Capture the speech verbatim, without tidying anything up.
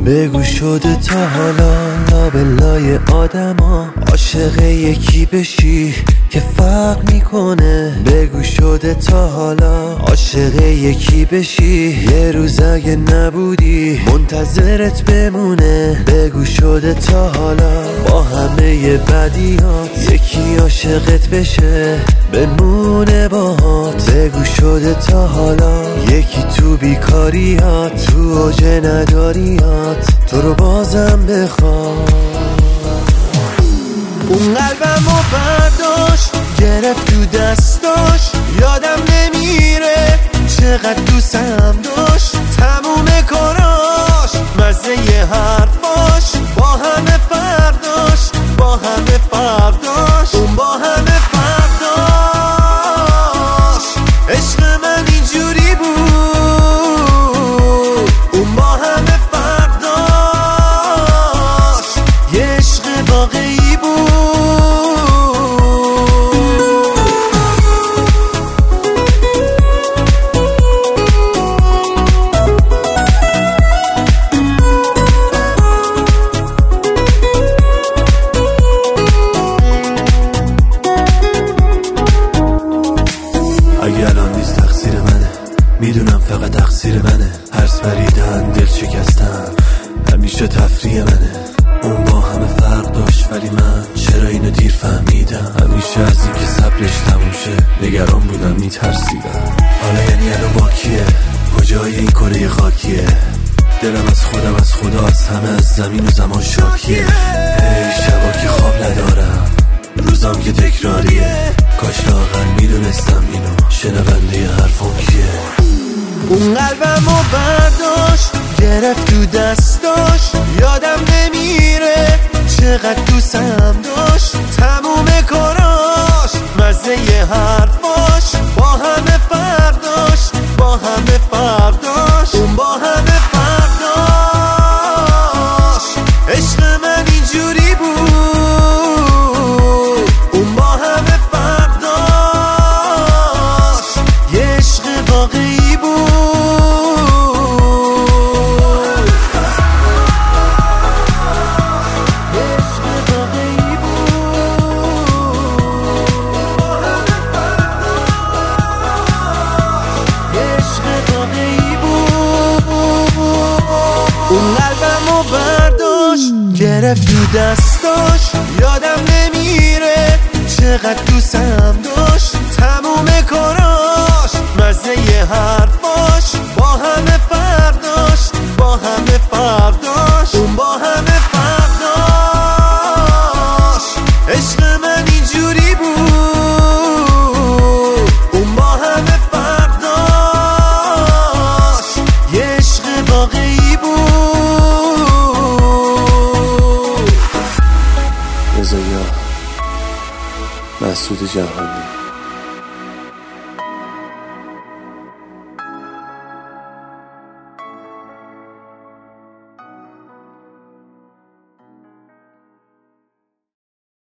بگو شده تا حالا لابلای آدما عاشق یکی بشی که فرق میکنه. بگو شده تا حالا عاشق یکی بشی یه روز اگه نبودی منتظرت بمونه. بگو شده تا حالا با همه بدیات یکی عاشقت بشه بمونه باهات. بگو شده تا حالا یکی تو بیکاریات تو اوج نداریات تو رو بازم بخواد. اون قلبمو برداشت گرفت تو دستاش یادم نمیره چقدر دوستم داشت تموم کاراش مزه ی حرفاش با همه فرداش با همه فرداش اون با همه فرداش عشق من اینجوری بود اون با همه فرداش یه عشق واقعی بود. اگه الان نیست تقصیر منه میدونم فقط تقصیر منه. هرس بریدن دل شکستن همیشه تفریح منه. اون با همه فرق داشت ولی من چرا اینو دیر فهمیدم. همیشه از اینکه صبرش تموم شه نگران بودم میترسیدم. حالا یعنی الان با کیه کجای این کره خاکیه. دلم از خودم از خدا از همه از زمین و زمان شاکیه. ای شبا که خواب ندارم روزام که تکراریه. کاش لااقل میدونستم اینو شنونده حرفم کیه. اون قلبمو برداشت گرفت تو دستاش یادم نمیره چقدر دوستم داشت تموم کاراش مزه ی حرفاش با همه فرداش با همه فرداش اون با همه فرداش عشق من اینجوری بود اون با همه فرداش یه عشق واقعی بود. اون قلبمو برداشت گرفت تو دستاش یادم نمیره چقدر دوستم داشت تموم کاراش مزه ی حرفاش با همه فرداش با همه فرداش اون با همه فرداش عشق من اینجوری بود اون با همه فرداش یه عشق واقعی بود. رضا مسعود جهانی.